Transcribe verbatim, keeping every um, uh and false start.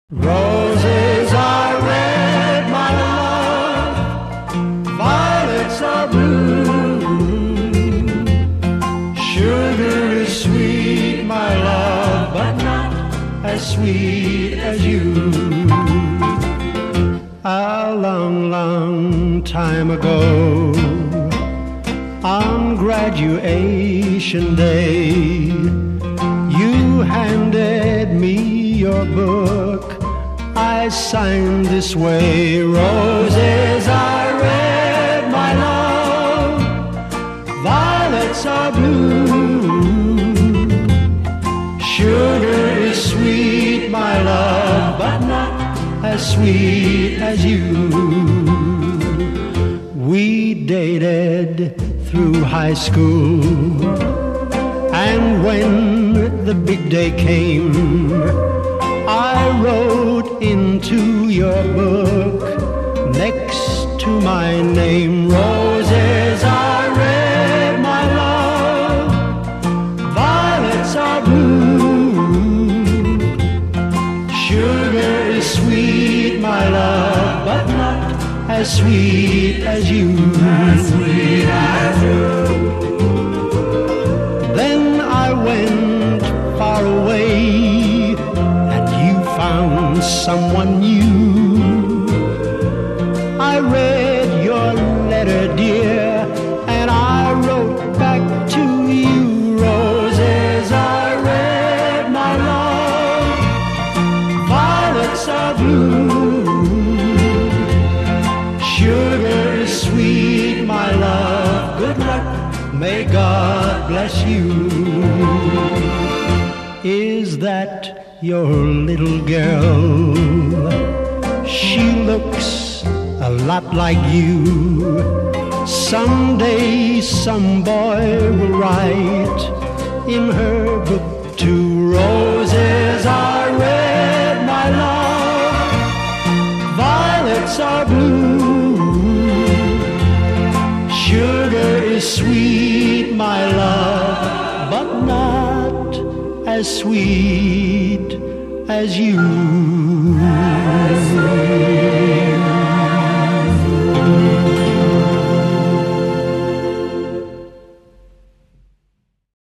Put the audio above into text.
Roses are red, my love, violets are blue. Sugar is sweet, my love, but not as sweet as you. A long, long time ago, on graduation day, you handed me your book. I signed this way: roses are red, my love, violets are blue. Sugar is sweet, my love, but not as sweet as you. We dated through high school, and when the big day came, I wrote into your book next to my name: roses are red, my love, violets are blue. Sugar is sweet, my love, but not as sweet as you. As sweet as you. Then I went far away, found someone new. I read your letter, dear, and I wrote back to you: roses are red, my love, violets are blue. Sugar is sweet, my love, good luck, may God bless you. Is that your little girl? She looks a lot like you. Someday some boy will write in her book too: roses are red, my love, violets are blue. Sugar is sweet, my love, but not as sweet as you.